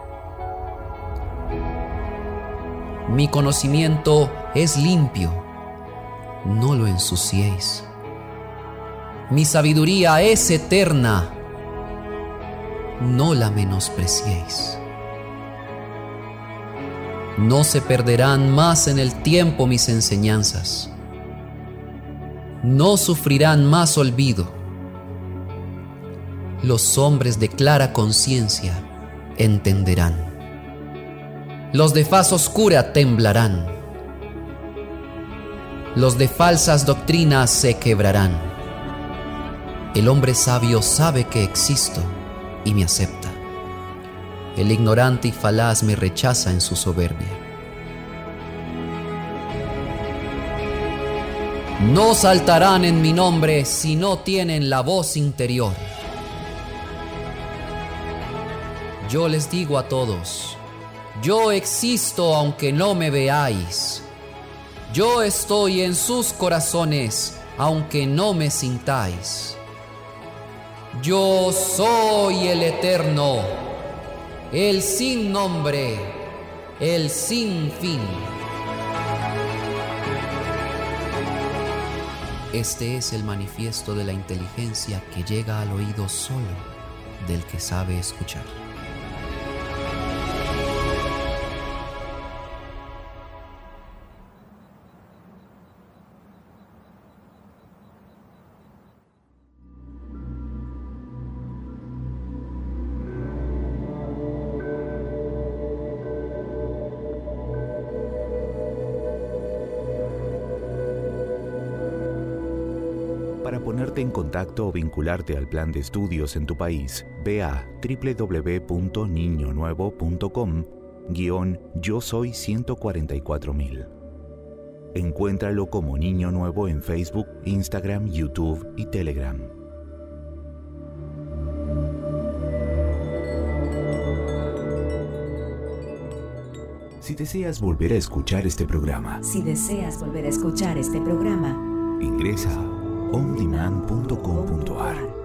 Mi conocimiento es limpio, no lo ensuciéis. Mi sabiduría es eterna, no la menospreciéis. No se perderán más en el tiempo mis enseñanzas. No sufrirán más olvido. Los hombres de clara conciencia entenderán. Los de faz oscura temblarán. Los de falsas doctrinas se quebrarán. El hombre sabio sabe que existo y me acepta. El ignorante y falaz me rechaza en su soberbia. No saltarán en mi nombre si no tienen la voz interior. Yo les digo a todos, yo existo aunque no me veáis. Yo estoy en sus corazones aunque no me sintáis. Yo soy el eterno, el sin nombre, el sin fin. Este es el manifiesto de la inteligencia que llega al oído solo del que sabe escuchar. Para ponerte en contacto o vincularte al plan de estudios en tu país, ve a doble u doble u doble u punto niño nuevo punto com guión yo soy ciento cuarenta y cuatro mil. Encuéntralo como Niño Nuevo en Facebook, Instagram, YouTube y Telegram. Si deseas volver a escuchar este programa, Si deseas volver a escuchar este programa, ingresa a on demand punto com punto a r.